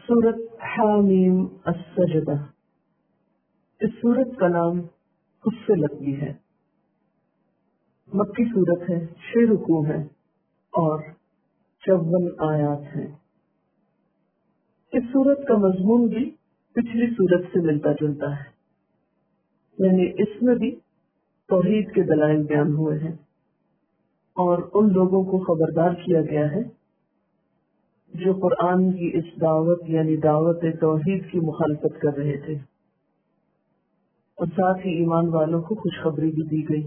سورت حامیم السجدہ، اس سورت کا نام فصلت بھی ہے۔ مکی سورت ہے، 6 رکوع ہیں اور 54 آیات ہیں۔ اس سورت کا مضمون بھی پچھلی سورت سے ملتا جلتا ہے، یعنی اس میں بھی توحید کے دلائل بیان ہوئے ہیں اور ان لوگوں کو خبردار کیا گیا ہے جو قرآن کی اس دعوت یعنی دعوت توحید کی مخالفت کر رہے تھے، اور ساتھ ہی ایمان والوں کو خوشخبری بھی دی گئی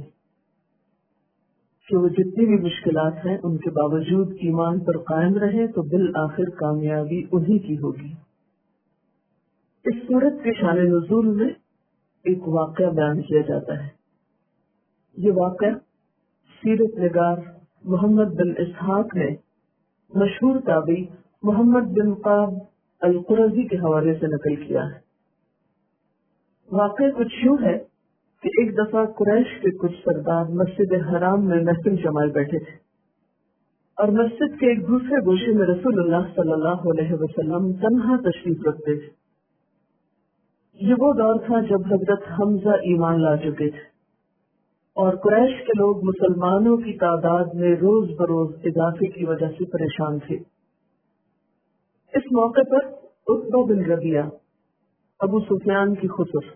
کہ وہ جتنی بھی مشکلات ہیں ان کے باوجود ایمان پر قائم رہے تو بالآخر کامیابی انہی کی ہوگی۔ اس سورت کے شان نزول میں ایک واقعہ بیان کیا جاتا ہے۔ یہ واقعہ سیرت نگار محمد بن اسحاق نے مشہور تابعی محمد بن قاب القرظی کے حوالے سے نقل کیا ہے۔ واقعہ کچھ یوں ہے کہ ایک دفعہ قریش کے کچھ سردار مسجد حرام میں محفل جمائے بیٹھے تھے، اور مسجد کے ایک دوسرے گوشے میں رسول اللہ صلی اللہ علیہ وسلم تنہا تشریف رکھتے تھے۔ یہ وہ دور تھا جب حضرت حمزہ ایمان لا چکے تھے اور قریش کے لوگ مسلمانوں کی تعداد میں روز بروز اضافے کی وجہ سے پریشان تھے۔ اس موقع پر عتبہ بن ربیعہ ابو سفیان کی خسر،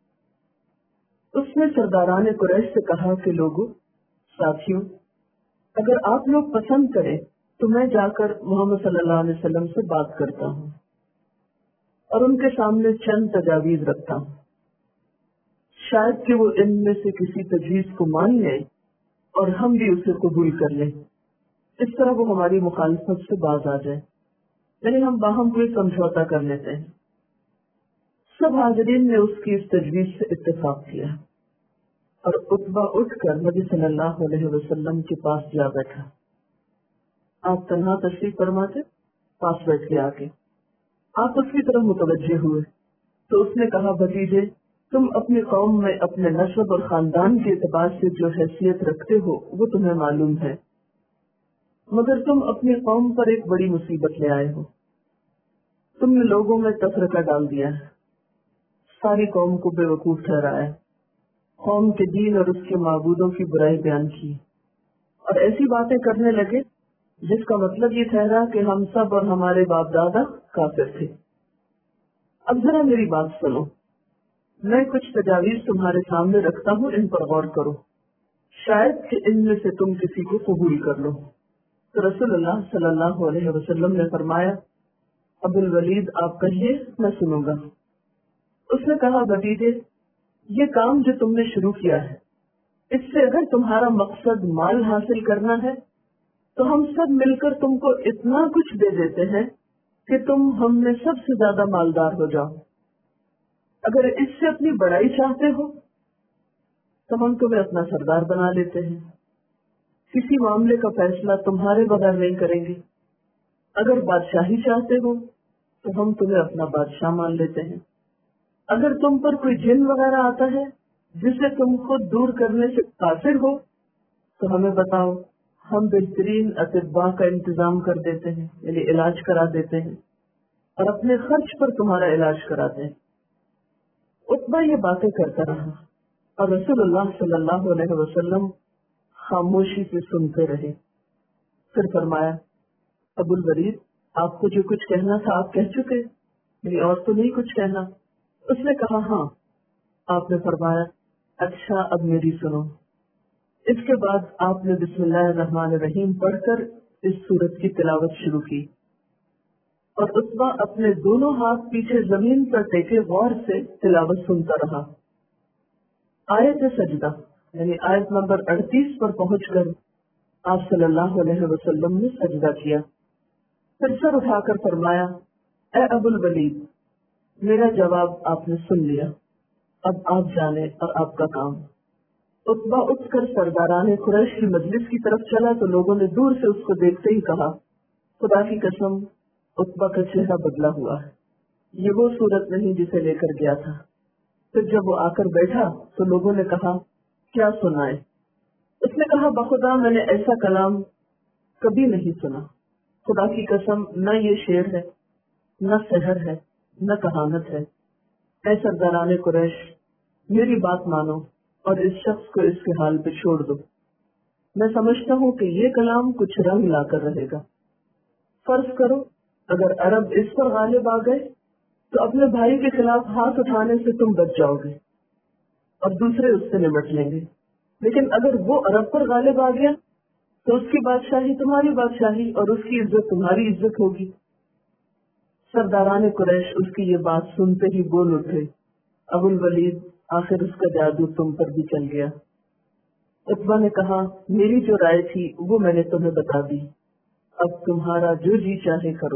اس نے سرداران قریش سے کہا کہ لوگوں، ساتھیوں، اگر آپ لوگ پسند کریں تو میں جا کر محمد صلی اللہ علیہ وسلم سے بات کرتا ہوں اور ان کے سامنے چند تجاویز رکھتا ہوں، شاید کہ وہ ان میں سے کسی تجویز کو مان لیں اور ہم بھی اسے قبول کر لیں، اس طرح وہ ہماری مخالفت سے باز آ جائے، یعنی ہم باہم کوئی سمجھوتا کر لیتے ہیں۔ سب حاضرین نے اس کی اس تجویز سے اتفاق کیا اور عتبہ اٹھ کر نبی صلی اللہ علیہ وسلم کے پاس جا بیٹھا۔ آپ تنہا تشریف فرما کے پاس بیٹھ کے آگے آپ اس کی طرف متوجہ ہوئے تو اس نے کہا، بھتیجے، تم اپنی قوم میں اپنے نسب اور خاندان کے اعتبار سے جو حیثیت رکھتے ہو وہ تمہیں معلوم ہے، مگر تم اپنی قوم پر ایک بڑی مصیبت لے آئے ہو۔ تم نے لوگوں میں تفرقہ ڈال دیا ہے، ساری قوم کو بے وقوف ٹھہرایا، قوم کے دین اور اس کے معبودوں کی برائی بیان کی اور ایسی باتیں کرنے لگے جس کا مطلب یہ ٹھہرا کہ ہم سب اور ہمارے باپ دادا کافر تھے۔ اب ذرا میری بات سنو، میں کچھ تجاویز تمہارے سامنے رکھتا ہوں، ان پر غور کرو، شاید کہ ان میں سے تم کسی کو قبول کر لو۔ تو رسول اللہ صلی اللہ علیہ وسلم نے فرمایا، ابو الولید، آپ کہیے، میں سنوں گا۔ اس نے کہا، بھتیجے، یہ کام جو تم نے شروع کیا ہے، اس سے اگر تمہارا مقصد مال حاصل کرنا ہے تو ہم سب مل کر تم کو اتنا کچھ دے دیتے ہیں کہ تم ہم میں سب سے زیادہ مالدار ہو جاؤ۔ اگر اس سے اپنی بڑائی چاہتے ہو تو ہم تمہیں اپنا سردار بنا لیتے ہیں، کسی معاملے کا فیصلہ تمہارے بغیر نہیں کریں گے۔ اگر بادشاہی چاہتے ہو تو ہم تمہیں اپنا بادشاہ مان لیتے ہیں۔ اگر تم پر کوئی جن وغیرہ آتا ہے جسے تم خود دور کرنے سے قاصر ہو تو ہمیں بتاؤ، ہم بہترین اطباء کا انتظام کر دیتے ہیں، یعنی علاج کرا دیتے ہیں اور اپنے خرچ پر تمہارا علاج کراتے ہیں۔ عتبہ یہ باتیں کرتا رہا اور رسول اللہ صلی اللہ علیہ وسلم خاموشی سے سنتے رہے۔ پھر فرمایا، ابو الولید، آپ کو جو کچھ کہنا تھا آپ کہہ چکے، یعنی اور تو نہیں کچھ کہنا؟ اس نے کہا، ہاں۔ آپ نے فرمایا، اچھا، اب میری سنو۔ اس کے بعد آپ نے بسم اللہ الرحمن الرحیم پڑھ کر اس سورت کی تلاوت شروع کی اور عتبہ اپنے دونوں ہاتھ پیچھے زمین پر ٹیکے غور سے تلاوت سنتا رہا۔ آیت سجدہ یعنی آیت نمبر 38 پر پہنچ کر آپ صلی اللہ علیہ وسلم نے سجدہ کیا، پھر سر اٹھا کر فرمایا، اے ابو الولید، میرا جواب آپ نے سن لیا، اب آپ جانے اور آپ کا کام۔ عتبہ اٹھ کر سرداران قریش کی مجلس کی طرف چلا تو لوگوں نے دور سے اس کو دیکھتے ہی کہا، خدا کی قسم، عتبہ کا چہرہ بدلا ہوا ہے، یہ وہ صورت نہیں جسے لے کر گیا تھا۔ پھر جب وہ آ کر بیٹھا تو لوگوں نے کہا، کیا سنائے؟ اس نے کہا، بخدا میں نے ایسا کلام کبھی نہیں سنا، خدا کی قسم نہ یہ شعر ہے نہ سحر ہے نہ کہانت ہے۔ اے سرداران قریش، میری بات مانو اور اس شخص کو اس کے حال پہ چھوڑ دو۔ میں سمجھتا ہوں کہ یہ کلام کچھ رنگ لا کر رہے گا۔ فرض کرو اگر عرب اس پر غالب آ گئے تو اپنے بھائی کے خلاف ہاتھ اٹھانے سے تم بچ جاؤ گے اور دوسرے اس سے نمٹ لیں گے، لیکن اگر وہ عرب پر غالب آ گیا تو اس کی بادشاہی تمہاری بادشاہی اور اس کی عزت تمہاری عزت ہوگی۔ سرداران قریش اس کی یہ بات سنتے ہی بول اٹھے، ابو الولید، آخر اس کا جادو تم پر بھی چل گیا۔ عتبہ نے کہا، میری جو رائے تھی وہ میں نے تمہیں بتا دی، اب تمہارا جو جی چاہے کرو۔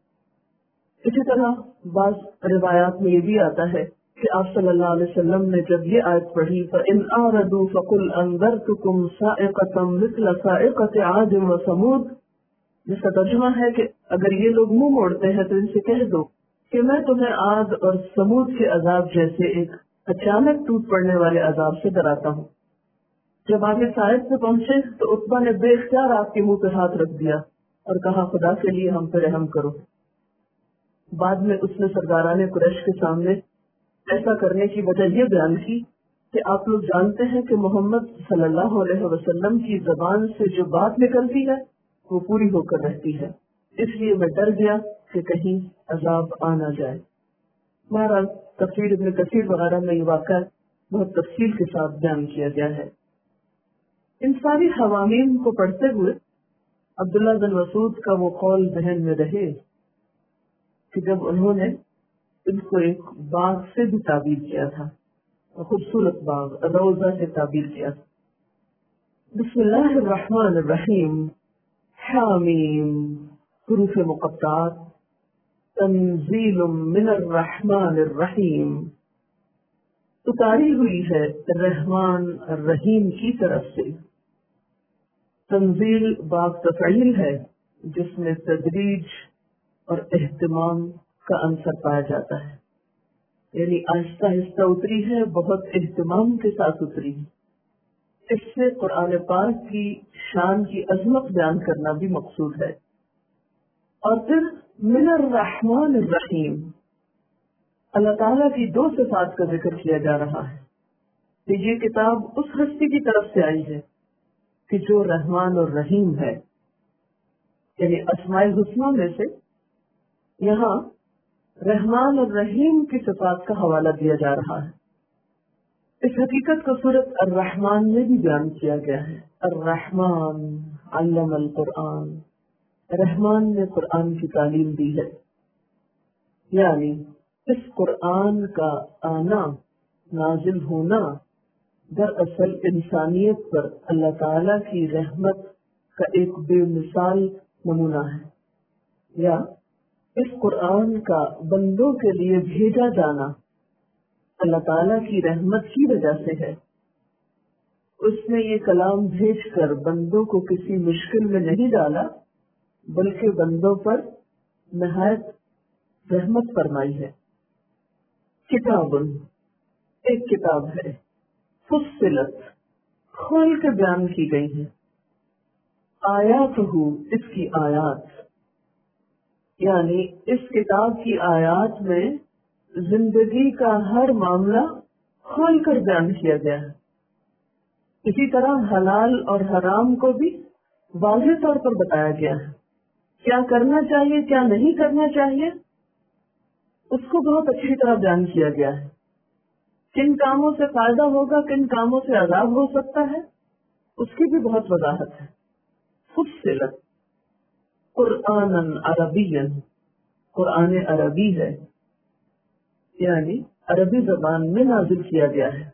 اسی طرح بعض روایات میں یہ بھی آتا ہے کہ آپ صلی اللہ علیہ وسلم نے جب یہ آیت پڑھی فَإِنْ أَعْرَضُوا فَقُلْ أَنذَرْتُكُمْ صَاعِقَةً مِثْلَ صَاعِقَةِ عَادٍ وَثَمُودَ، جس کا ترجمہ ہے کہ اگر یہ لوگ منہ موڑتے ہیں تو ان سے کہہ دو کہ میں تمہیں عاد اور سمود کے عذاب جیسے ایک اچانک ٹوٹ پڑنے والے عذاب سے ڈراتا ہوں۔ جب آگے سائد سے پہنچے تو عتبہ نے بے اختیار آپ کے منہ پہ ہاتھ رکھ دیا اور کہا، خدا کے لیے ہم پہ رحم کرو۔ بعد میں اس نے سرداران قریش کے سامنے ایسا کرنے کی وجہ یہ بیان کی کہ آپ لوگ جانتے ہیں کہ محمد صلی اللہ علیہ وسلم کی زبان سے جو بات نکلتی ہے وہ پوری ہو کر رہتی ہے، اس لیے میں ڈر گیا کہ کہیں عذاب آ نہ جائے۔ بہرحال تفسیر ابن کثیر وغیرہ میں یہ واقعہ بہت تفصیل کے ساتھ بیان کیا گیا ہے۔ ان ساری حوامیم کو پڑھتے ہوئے عبداللہ بن مسعود کا وہ قول ذہن میں رہے کہ جب انہوں نے ان کو ایک باغ سے بھی تعبیر کیا تھا، خوبصورت باغ روضہ سے تعبیر کیا تھا۔ بسم اللہ الرحمن الرحیم، حامیم، حروف مقطعات، تنزیل من الرحمن الرحیم، اتاری ہوئی ہے رحمان الرحیم کی طرف سے۔ تنزیل باب تفعیل ہے جس میں تدریج اور اہتمام کا عنصر پایا جاتا ہے، یعنی آہستہ آہستہ اتری ہے، بہت اہتمام کے ساتھ اتری ہے۔ اس سے قرآن پاک کی شان کی عظمت بیان کرنا بھی مقصود ہے۔ اور پھر من الرحمن الرحیم، اللہ تعالیٰ کی دو صفات کا ذکر کیا جا رہا ہے کہ یہ کتاب اس ہستی کی طرف سے آئی ہے کہ جو رحمان اور رحیم ہے، یعنی اسماء الحسنہ میں سے یہاں رحمان اور رحیم کی صفات کا حوالہ دیا جا رہا ہے۔ اس حقیقت کو سورۃ الرحمن میں بھی بیان کیا گیا ہے۔ الرحمن علم القرآن، رحمان نے قرآن کی تعلیم دی ہے، یعنی اس قرآن کا آنا، نازل ہونا دراصل انسانیت پر اللہ تعالی کی رحمت کا ایک بے مثال نمونہ ہے، یا اس قرآن کا بندوں کے لیے بھیجا جانا اللہ تعالیٰ کی رحمت کی وجہ سے ہے۔ اس نے یہ کلام بھیج کر بندوں کو کسی مشکل میں نہیں ڈالا، بلکہ بندوں پر نہایت رحمت فرمائی ہے۔ کتاب ایک کتاب ہے، فصلت کھول کے بیان کی گئی ہے، آیات اس کی آیات، یعنی اس کتاب کی آیات میں زندگی کا ہر معاملہ کھول کر بیان کیا گیا ہے۔ اسی طرح حلال اور حرام کو بھی واضح طور پر بتایا گیا ہے، کیا کرنا چاہیے کیا نہیں کرنا چاہیے اس کو بہت اچھی طرح بیان کیا گیا ہے۔ کن کاموں سے فائدہ ہوگا، کن کاموں سے عذاب ہو سکتا ہے، اس کی بھی بہت وضاحت ہے۔ فصلت قرآن عربی، قرآن عربی ہے، یعنی عربی زبان میں نازل کیا گیا ہے،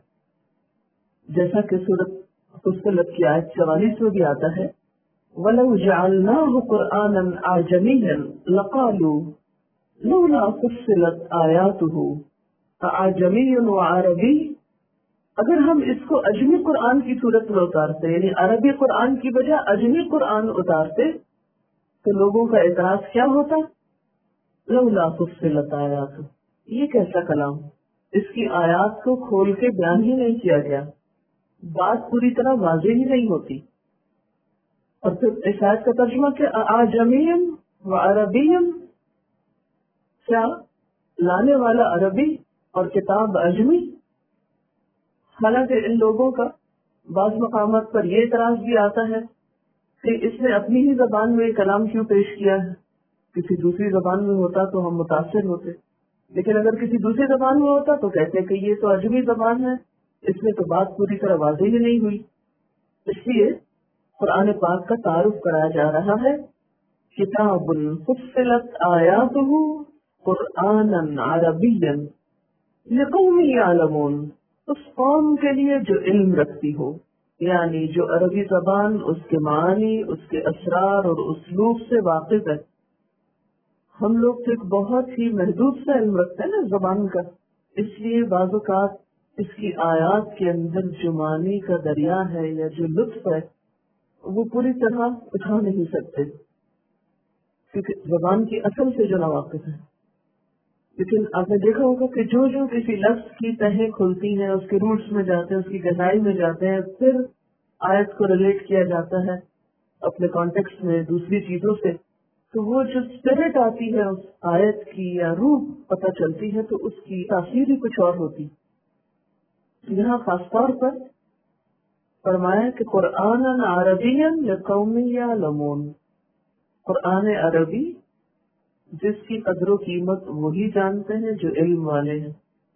جیسا کہ سورۃ فصلت کی آیت 44 میں بھی آتا ہے، وَلَوْ جَعَلْنَاهُ قُرْآنًا أَعْجَمِيًّا لَقَالُوا لَوْلَا فُصِّلَتْ آيَاتُهُ أَعْجَمِيٌّ وَعَرَبِيٌّ، اگر ہم اس کو اجمی قرآن کی صورت میں اتارتے، یعنی عربی قرآن کی بجائے اجمی قرآن اتارتے، تو لوگوں کا اعتراض کیا ہوتا؟ لولا فصلت آیاتہ، یہ کیسا کلام، اس کی آیات کو کھول کے بیان ہی نہیں کیا گیا، بات پوری طرح واضح ہی نہیں ہوتی۔ اور پھر اس آیت کا ترجمہ کہ اعجمی و عربی، کیا لانے والا عربی اور کتاب عجمی؟ حالانکہ ان لوگوں کا بعض مقامات پر یہ اعتراض بھی آتا ہے کہ اس نے اپنی ہی زبان میں کلام کیوں پیش کیا ہے، کسی دوسری زبان میں ہوتا تو ہم متاثر ہوتے، لیکن اگر کسی دوسری زبان میں ہوتا تو کہتے کہ یہ تو عجمی زبان ہے، اس میں تو بات پوری طرح واضح ہی نہیں ہوئی۔ اس لیے قرآن پاک کا تعارف کرایا جا رہا ہے، کتاب فصلت آیاتہ قرآنا عربیا لقوم یعلمون، اس قوم کے لیے جو علم رکھتی ہو، یعنی جو عربی زبان، اس کے معنی، اس کے اسرار اور اسلوب سے واقف ہے۔ ہم لوگ تو ایک بہت ہی محدود سا علم رکھتے ہیں نا زبان کا، اس لیے بعض اوقات اس کی آیات کے اندر جو معنی کا دریا ہے یا جو لطف ہے وہ پوری طرح اٹھا نہیں سکتے، کیونکہ زبان کی اصل سے جو ناواقف ہے۔ لیکن آپ نے دیکھا ہوگا کہ جو کسی لفظ کی تہیں کھلتی ہیں، اس کے روٹس میں جاتے ہیں، اس کی گہرائی میں جاتے ہیں، پھر آیت کو ریلیٹ کیا جاتا ہے اپنے کانٹیکسٹ میں دوسری چیزوں سے، تو وہ جو اسپرٹ آتی ہے اس آیت کی یا روح پتہ چلتی ہے تو اس کی تاثیر ہی کچھ اور ہوتی۔ یہاں خاص طور پر فرمایا کہ قرآن عربی لقوم یعلمون، قرآن عربی جس کی قدر و قیمت وہی جانتے ہیں جو علم والے ہیں۔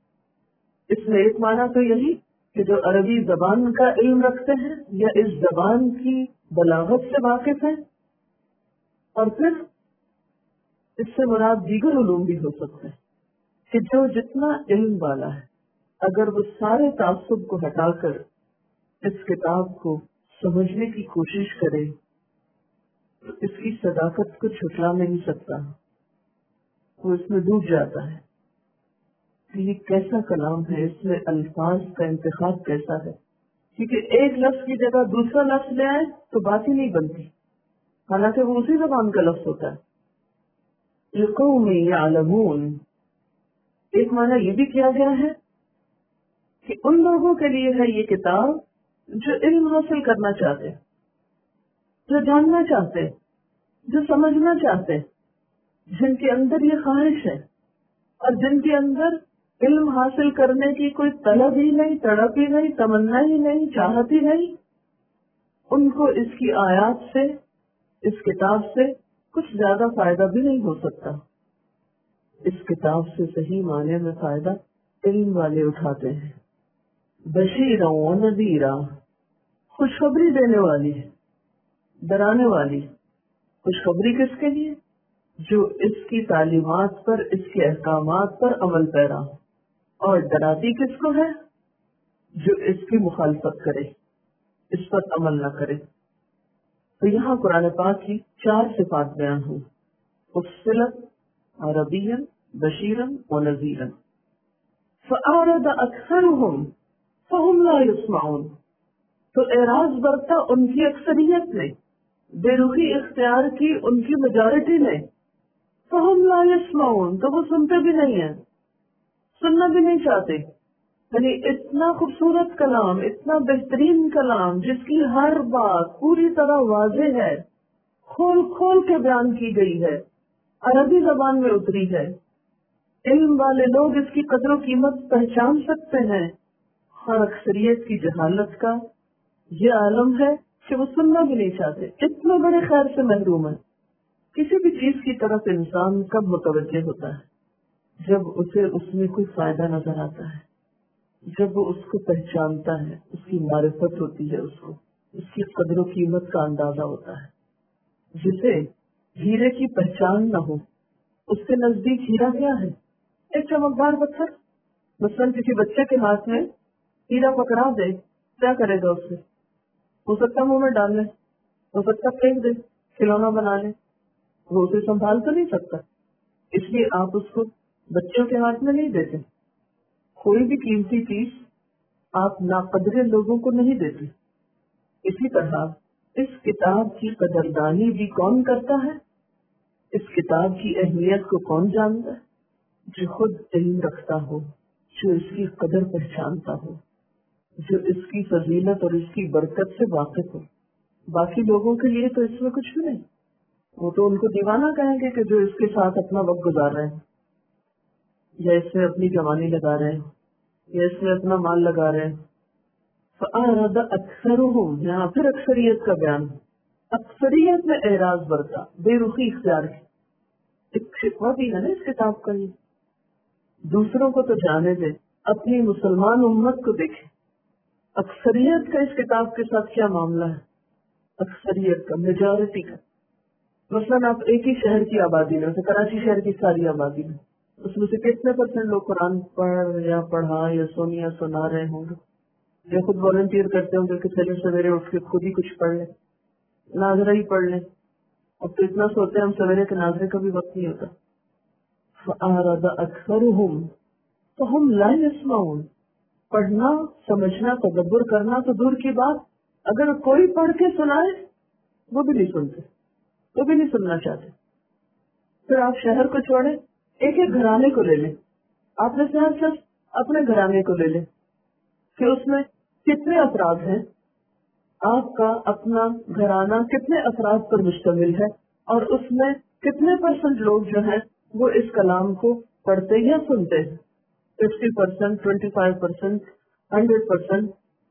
اس میں ایک معنی تو یہی کہ جو عربی زبان کا علم رکھتے ہیں یا اس زبان کی بلاغت سے واقف ہیں، اور پھر اس سے مراد دیگر علوم بھی ہو سکتے ہیں کہ جو جتنا علم والا ہے اگر وہ سارے تعصب کو ہٹا کر اس کتاب کو سمجھنے کی کوشش کرے تو اس کی صداقت کو چھٹلا نہیں سکتا، وہ اس میں ڈوب جاتا ہے کہ یہ کیسا کلام ہے، اس میں الفاظ کا انتخاب کیسا ہے، کیونکہ ایک لفظ کی جگہ دوسرا لفظ لے آئے تو بات ہی نہیں بنتی، حالانکہ وہ اسی زبان کا لفظ ہوتا ہے۔ لقوم یعلمون، ایک معنی یہ بھی کیا گیا ہے کہ ان لوگوں کے لیے ہے یہ کتاب جو علم حاصل کرنا چاہتے، جو جاننا چاہتے، جو سمجھنا چاہتے، جن کے اندر یہ خواہش ہے اور جن کے اندر علم حاصل کرنے کی کوئی طلب ہی نہیں، تڑپ ہی نہیں، تمنا ہی نہیں، چاہت ہی نہیں، ان کو اس کی آیات سے، اس کتاب سے کچھ زیادہ فائدہ بھی نہیں ہو سکتا۔ اس کتاب سے صحیح معنی میں فائدہ علم والے اٹھاتے ہیں۔ بشیرا و نذیرا، خوشخبری دینے والی ہے، ڈرانے والی۔ خوشخبری کس کے لیے؟ جو اس کی تعلیمات پر، اس کے احکامات پر عمل پیرا ہو، اور ڈراتی کس کو ہے؟ جو اس کی مخالفت کرے، اس پر عمل نہ کرے۔ تو یہاں قرآن پاک کی 4 صفات بیان ہوئی، فصلت عربیا بشیرا و نذیرا فأعرض اکثرهم فهم لا يسمعون، تو اعراض برتا ان کی اکثریت نے، بے رخی اختیار کی ان کی میجورٹی نے، فهم لا يسمعون، تو وہ سنتے بھی نہیں ہیں، سننا بھی نہیں چاہتے۔ یعنی اتنا خوبصورت کلام، اتنا بہترین کلام جس کی ہر بات پوری طرح واضح ہے، کھول کھول کے بیان کی گئی ہے، عربی زبان میں اتری ہے، علم والے لوگ اس کی قدر و قیمت پہچان سکتے ہیں، اور اکثریت کی جہالت کا یہ عالم ہے کہ وہ سننا بھی نہیں چاہتے، اتنے بڑے خیر سے محروم ہے۔ کسی بھی چیز کی طرف انسان کب متوجہ ہوتا ہے؟ جب اسے اس میں کوئی فائدہ نظر آتا ہے، جب وہ اس کو پہچانتا ہے، اس کی معرفت ہوتی ہے، اس کو اس کی قدر و قیمت کا اندازہ ہوتا ہے۔ جسے ہیرے کی پہچان نہ ہو، اس کے نزدیک ہیرا کیا ہے؟ ایک چمکدار پتھر۔ مثلاً کسی بچے کے ہاتھ میں ہیرا پکڑا دے، کیا کرے گا اس سے؟ ہو سکتا منہ میں ڈال لے، ہو سکتا پھینک دے، کھلونا بنا لے، وہ اسے سنبھال تو نہیں سکتا۔ اس لیے آپ اس کو بچوں کے ہاتھ میں نہیں دیتے، کوئی بھی قیمتی چیز آپ ناقدر لوگوں کو نہیں دیتے۔ اسی طرح اس کتاب کی قدردانی بھی کون کرتا ہے؟ اس کتاب کی اہمیت کو کون جانتا ہے؟ جو خود علم رکھتا ہو، جو اس کی قدر پہچانتا ہو، جو اس کی فضیلت اور اس کی برکت سے واقف ہو۔ باقی لوگوں کے لیے تو اس میں کچھ بھی نہیں، وہ تو ان کو دیوانہ کہیں گے کہ جو اس کے ساتھ اپنا وقت گزار رہے ہیں، یا اس میں اپنی جوانی لگا رہے ہیں یا اس میں اپنا مال لگا رہے ہیں. فأعرض اکثرهم، یہاں پھر اکثریت کا بیان. اکثریت میں اعراض برتا، بے رخی اختیار کی. ایک شکوہ بھی ہے نا اس کتاب کا. یہ دوسروں کو تو جانے دے، اپنی مسلمان امت کو دیکھیں. اکثریت کا اس کتاب کے ساتھ کیا معاملہ ہے؟ اکثریت کا، میجورٹی کا. مثلاً آپ ایک ہی شہر کی آبادی میں، کراچی شہر کی ساری آبادی میں، اس میں سے کتنے % لوگ قرآن پڑھ یا پڑھا یا سن یا سنا رہے ہوں گے، یا خود والنٹیئر کرتے ہوں گے کہ چلے سویرے اٹھ کے خود ہی کچھ پڑھ لیں، ناظرہ ہی پڑھ لیں. اب تو اتنا سوتے ہیں ہم سویرے کے ناظرے کا بھی وقت نہیں ہوتا. فأعرض أكثرهم فهم لا يسمعون. پڑھنا، سمجھنا، تدبر کرنا تو دور کی بات، اگر کوئی پڑھ کے سنائے وہ بھی نہیں سنتے، وہ بھی نہیں سننا چاہتے. پھر آپ شہر کو چھوڑیں، ایک ایک گھرانے کو لے لیں. آپ نے صرف اپنے گھرانے کو لے لیں کہ اس میں کتنے افراد ہیں. آپ کا اپنا گھرانہ کتنے افراد پر مشتمل ہے، اور اس میں کتنے % لوگ جو ہیں وہ اس کلام کو پڑھتے یا سنتے ہیں. 50%، 25%، 100%.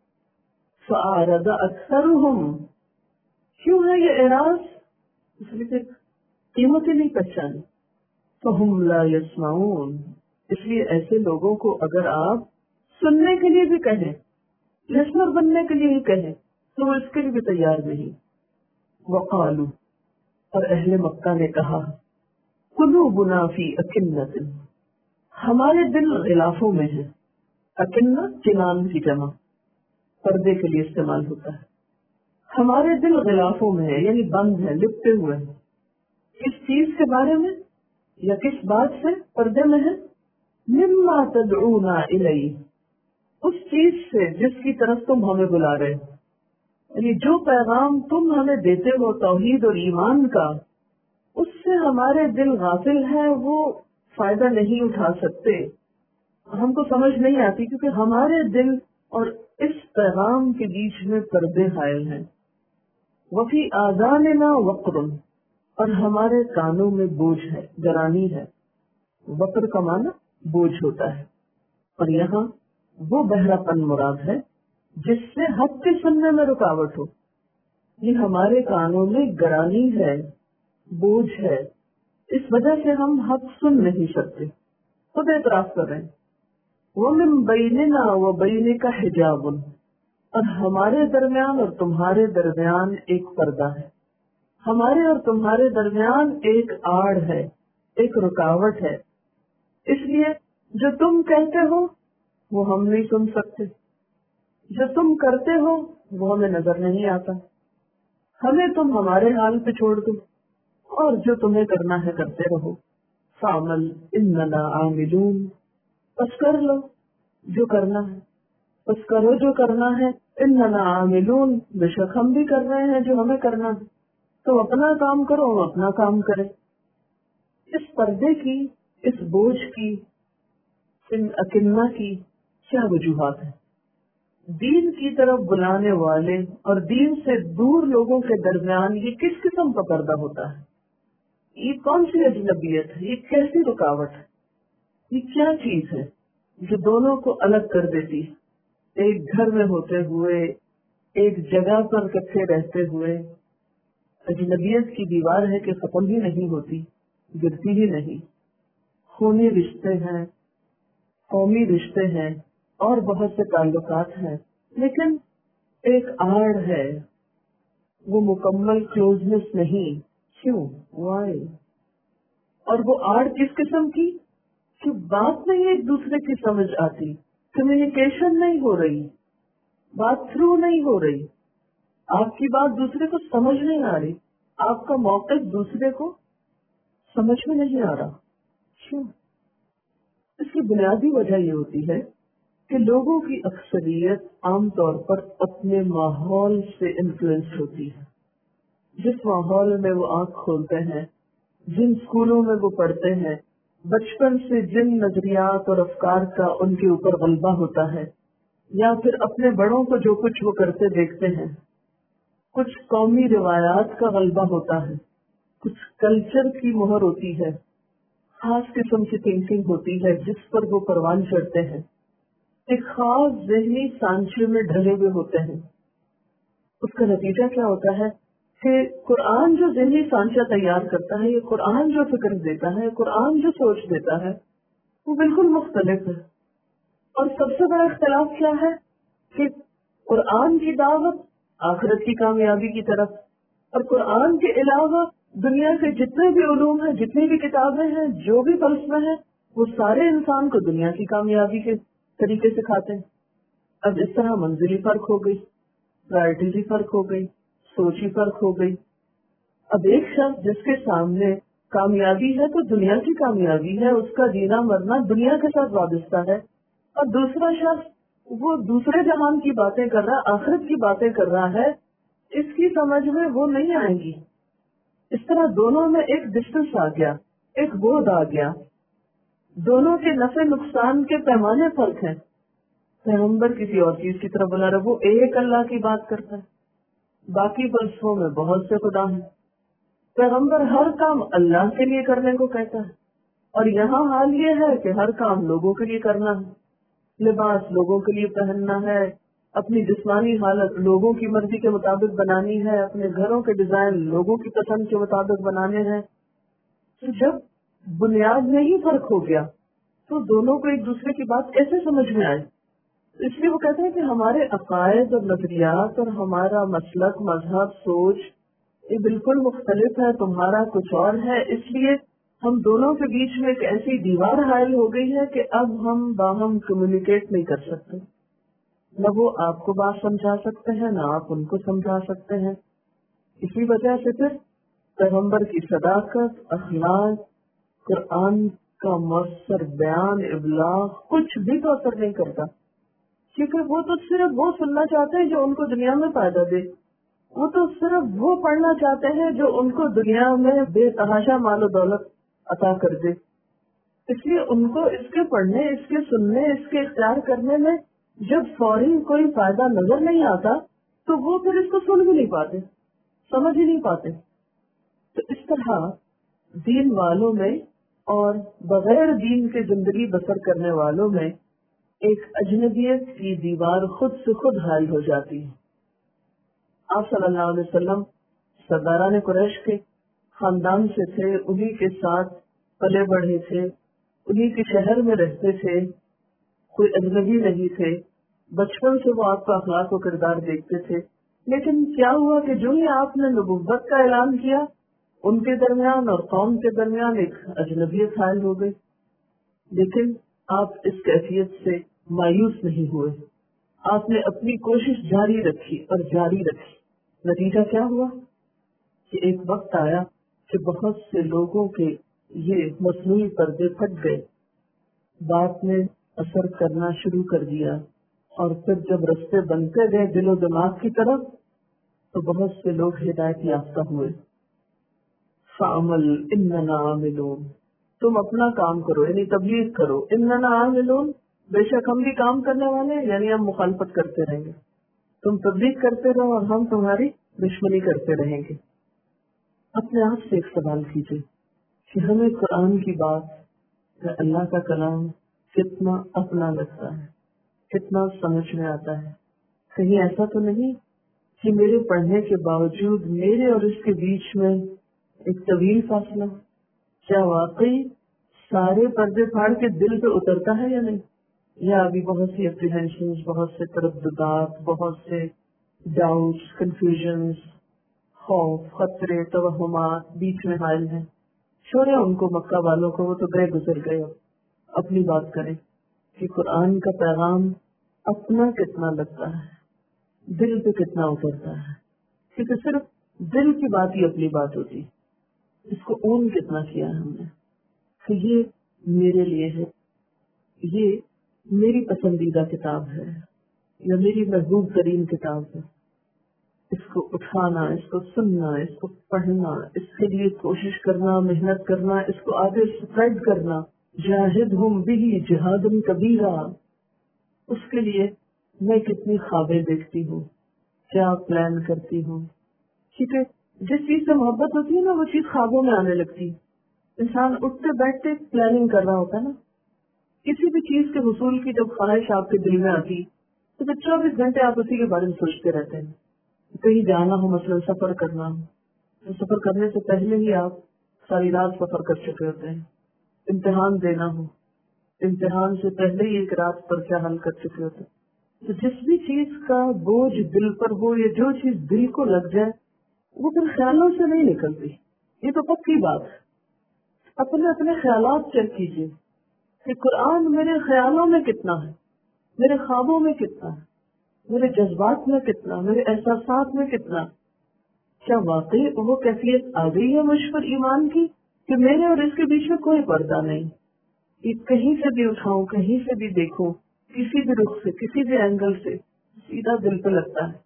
فأعرض أكثرهم. کیوں ہے یہ اعراض؟ اس لیے کہ قیمت ہی نہیں پہچانی. فهم لا يسمعون. اس لیے ایسے لوگوں کو اگر آپ سننے کے لیے بھی کہیں، لسنر بننے کے لیے ہی کہیں، تو وہ اس کے لیے بھی تیار نہیں. وقالوا، اور اہل مکہ نے کہا، قلوبنا فی اکنۃ، ہمارے دل غلافوں میں ہے. اکنہ کنان کی جمع، پردے کے لیے استعمال ہوتا ہے. ہمارے دل غلافوں میں ہے، یعنی بند ہے، لپٹے ہوئے ہیں. کس چیز کے بارے میں یا کس بات سے پردے میں ہے؟ مما تدعونا الیہ، اس چیز سے جس کی طرف تم ہمیں بلا رہے ہو. یعنی جو پیغام تم ہمیں دیتے ہو توحید اور ایمان کا، اس سے ہمارے دل غافل ہے، وہ فائدہ نہیں اٹھا سکتے. ہم کو سمجھ نہیں آتی کیونکہ ہمارے دل اور اس پیغام کے بیچ میں پردے حائل ہیں. وفی آذاننا وقر، اور ہمارے کانوں میں بوجھ ہے، گرانی ہے. وقر کا معنی بوجھ ہوتا ہے، اور یہاں وہ بہرا پن مراد ہے جس سے حق کے سننے میں رکاوٹ ہو. یہ ہمارے کانوں میں گرانی ہے، بوجھ ہے، اس وجہ سے ہم حق سن نہیں سکتے. خود اعتراف کر رہے ہیں. وَمِن بَيْنِنَا وَبَيْنِكَ حِجَابٌ، اور ہمارے درمیان اور تمہارے درمیان ایک پردہ ہے. ہمارے اور تمہارے درمیان ایک آڑ ہے، ایک رکاوٹ ہے. اس لیے جو تم کہتے ہو وہ ہم نہیں سن سکتے، جو تم کرتے ہو وہ ہمیں نظر نہیں آتا. ہمیں تم ہمارے حال پہ چھوڑ دو، اور جو تمہیں کرنا ہے کرتے رہو. فَعْمَلْ إِنَّنَا عَامِلُونَ، بس کر لو جو کرنا ہے، بس کرو جو کرنا ہے. إِنَّنَا عَامِلُونَ، بے شک ہم بھی کر رہے ہیں جو ہمیں کرنا ہے. تو اپنا کام کرو، ہم اپنا کام کریں. اس پردے کی، اس بوجھ کی، ان اکنہ کی کیا وجوہات ہیں؟ دین کی طرف بلانے والے اور دین سے دور لوگوں کے درمیان یہ کس قسم کا پردہ ہوتا ہے؟ یہ کون سی اجنبیت ہے؟ یہ کیسی رکاوٹ ہے؟ یہ کیا چیز ہے جو دونوں کو الگ کر دیتی ہے؟ ایک گھر میں ہوتے ہوئے، ایک جگہ پر اکٹھے رہتے ہوئے، اجنبیت کی دیوار ہے کہ ختم ہی نہیں ہوتی، گرتی ہی نہیں. خونی رشتے ہیں، قومی رشتے ہیں، اور بہت سے تعلقات ہیں، لیکن ایک آڑ ہے، وہ مکمل کلوزنس نہیں. کیوں؟ وائی؟ اور وہ آڑ کس قسم کی؟ کہ بات نہیں ایک دوسرے کی سمجھ آتی، کمیونیکیشن نہیں ہو رہی، بات تھرو نہیں ہو رہی، آپ کی بات دوسرے کو سمجھ نہیں آ رہی، آپ کا موقف دوسرے کو سمجھ میں نہیں آ رہا. کیوں؟ اس کی بنیادی وجہ یہ ہوتی ہے کہ لوگوں کی اکثریت عام طور پر اپنے ماحول سے انفلوئنس ہوتی ہے. جس ماحول میں وہ آنکھ کھولتے ہیں، جن اسکولوں میں وہ پڑھتے ہیں، بچپن سے جن نظریات اور افکار کا ان کے اوپر غلبہ ہوتا ہے، یا پھر اپنے بڑوں کو جو کچھ وہ کرتے دیکھتے ہیں، کچھ قومی روایات کا غلبہ ہوتا ہے، کچھ کلچر کی مہر ہوتی ہے، خاص قسم کی تھنکنگ ہوتی ہے جس پر وہ پروان چڑھتے ہیں، ایک خاص ذہنی سانچے میں ڈھلے ہوئے ہوتے ہیں. اس کا نتیجہ کیا ہوتا ہے کہ قرآن جو ذہنی سانچہ تیار کرتا ہے، یہ قرآن جو فکر دیتا ہے، قرآن جو سوچ دیتا ہے، وہ بالکل مختلف ہے. اور سب سے بڑا اختلاف کیا ہے کہ قرآن کی دعوت آخرت کی کامیابی کی طرف، اور قرآن کے علاوہ دنیا کے جتنے بھی علوم ہیں، جتنی بھی کتابیں ہیں، جو بھی فلسفہ ہے، وہ سارے انسان کو دنیا کی کامیابی کے طریقے سکھاتے ہیں. اب اس طرح منزلی فرق ہو گئی، پرائرٹیز فرق ہو گئی، سوچ ہی فرق ہو گئی. اب ایک شخص جس کے سامنے کامیابی ہے تو دنیا کی کامیابی ہے، اس کا جینا مرنا دنیا کے ساتھ وابستہ ہے، اور دوسرا شخص وہ دوسرے جہان کی باتیں کر رہا ہے، آخرت کی باتیں کر رہا ہے، اس کی سمجھ میں وہ نہیں آئیں گی. اس طرح دونوں میں ایک ڈسٹنس آ گیا، ایک بورڈ آ گیا. دونوں کے نفع نقصان کے پیمانے فرق ہیں. پیغمبر کسی اور چیز کی طرف بلا رہا، وہ ایک اللہ کی بات کرتا ہے، باقی فلسفوں میں بہت سے خدا ہیں. پیغمبر ہر کام اللہ کے لیے کرنے کو کہتا ہے، اور یہاں حال یہ ہے کہ ہر کام لوگوں کے لیے کرنا ہے. لباس لوگوں کے لیے پہننا ہے، اپنی جسمانی حالت لوگوں کی مرضی کے مطابق بنانی ہے، اپنے گھروں کے ڈیزائن لوگوں کی پسند کے مطابق بنانے ہیں. تو جب بنیاد میں ہی فرق ہو گیا تو دونوں کو ایک دوسرے کی بات کیسے سمجھ میں آئے؟ اس لیے وہ کہتے ہیں کہ ہمارے عقائد اور نظریات اور ہمارا مسلک، مذہب، سوچ یہ بالکل مختلف ہے، تمہارا کچھ اور ہے. اس لیے ہم دونوں کے بیچ میں ایک ایسی دیوار حائل ہو گئی ہے کہ اب ہم باہم کمیونیکیٹ نہیں کر سکتے. نہ وہ آپ کو بات سمجھا سکتے ہیں، نہ آپ ان کو سمجھا سکتے ہیں. اسی وجہ سے پھر پیغمبر کی صداقت، اخلاق، قرآن کا مؤثر بیان، ابلاغ کچھ بھی تو اثر نہیں کرتا، کیونکہ وہ تو صرف وہ سننا چاہتے ہیں جو ان کو دنیا میں فائدہ دے. وہ تو صرف وہ پڑھنا چاہتے ہیں جو ان کو دنیا میں بے تحاشا مال و دولت عطا کر دے. اس لیے ان کو اس کے پڑھنے، اس کے سننے، اس کے اختیار کرنے میں جب فوری کوئی فائدہ نظر نہیں آتا تو وہ پھر اس کو سن بھی نہیں پاتے، سمجھ ہی نہیں پاتے. تو اس طرح دین والوں میں اور بغیر دین کے زندگی بسر کرنے والوں میں ایک اجنبیت کی دیوار خود سے خود حائل ہو جاتی ہے. آپ صلی اللہ علیہ وسلم سرداران قریش کے خاندان سے تھے، انہی کے ساتھ پلے بڑھے تھے، انہی کے شہر میں رہتے تھے، کوئی اجنبی نہیں تھے. بچپن سے وہ آپ کا اخلاق و کردار دیکھتے تھے. لیکن کیا ہوا کہ جو ہی آپ نے نبوت کا اعلان کیا، ان کے درمیان اور قوم کے درمیان ایک اجنبیت حائل ہو گئی. لیکن آپ اس کیفیت سے مایوس نہیں ہوئے، آپ نے اپنی کوشش جاری رکھی اور جاری رکھی. نتیجہ کیا ہوا کہ ایک وقت آیا کہ بہت سے لوگوں کے یہ مصنوعی پردے پھٹ گئے، بات نے اثر کرنا شروع کر دیا، اور پھر جب رستے بنتے گئے دل و دماغ کی طرف تو بہت سے لوگ ہدایت یافتہ ہوئے. فعمل اننا عاملون، تم اپنا کام کرو، یعنی تبلیغ کرو. اننا عاملون، بے شک ہم بھی کام کرنے والے ہیں، یعنی ہم مخالفت کرتے رہیں گے. تم تبلیغ کرتے رہو اور ہم تمہاری دشمنی کرتے رہیں گے. اپنے آپ سے ایک سوال کیجیے کہ ہمیں قرآن کی بات، اللہ کا کلام کتنا اپنا لگتا ہے، کتنا سمجھ میں آتا ہے. کہیں ایسا تو نہیں کہ میرے پڑھنے کے باوجود میرے اور اس کے بیچ میں ایک طویل فاصلہ؟ کیا واقعی سارے پردے پھاڑ کے دل پہ اترتا ہے یا نہیں؟ یا ابھی بہت سی اپریہنشنز، بہت سے ترددات، بہت سے ڈاؤٹس، کنفیوژنز، خوف، خطرے، توہمات بیچ میں حائل ہیں؟ چھوڑے ان کو، مکہ والوں کو، وہ تو گئے گزر گئے. اپنی بات کریں کہ قرآن کا پیغام اپنا کتنا لگتا ہے، دل پہ کتنا اترتا ہے. کیونکہ صرف دل کی بات ہی اپنی بات ہوتی، اس کو اون کتنا کیا ہے ہم نے کہ یہ میرے لیے ہے، یہ میری پسندیدہ کتاب ہے یا میری محبوب ترین کتاب ہے. اس کو اٹھانا، اس کو سننا، اس کو پڑھنا، اس کے لیے کوشش کرنا، محنت کرنا، اس کو آگے اسپریڈ کرنا. جاہدہم بہ جہاد کبیرہ، اس کے لیے میں کتنی خوابیں دیکھتی ہوں، کیا پلان کرتی ہوں. کیونکہ جس چیز سے محبت ہوتی ہے نا، وہ چیز خوابوں میں آنے لگتی. انسان اٹھتے بیٹھتے پلاننگ کر رہا ہوتا ہے نا، کسی بھی چیز کے حصول کی جب خواہش آپ کے دل میں آتی تو پھر 24 گھنٹے آپ اسی کے بارے میں سوچتے رہتے ہیں. کہیں جانا ہو، مثلاً سفر کرنا ہو، تو سفر کرنے سے پہلے ہی آپ ساری رات سفر کر چکے ہوتے ہیں. امتحان دینا ہو، امتحان سے پہلے ہی ایک رات پر کیا حل کر چکے ہوتے ہیں. تو جس بھی چیز کا بوجھ دل پر ہو یا جو چیز دل کو لگ جائے وہ پھر خیالوں سے نہیں نکلتی. یہ تو پکی بات ہے. اپنے اپنے خیالات چیک کیجیے کہ قرآن میرے خیالوں میں کتنا ہے، میرے خوابوں میں کتنا ہے، میرے جذبات میں کتنا، میرے احساسات میں کتنا. کیا واقعی وہ کیفیت آ گئی ہے مجھ پر ایمان کی کہ میرے اور اس کے بیچ میں کوئی پردہ نہیں. یہ کہیں سے بھی اٹھاؤں، کہیں سے بھی دیکھوں، کسی بھی رخ سے، کسی بھی اینگل سے سیدھا دل پہ لگتا ہے.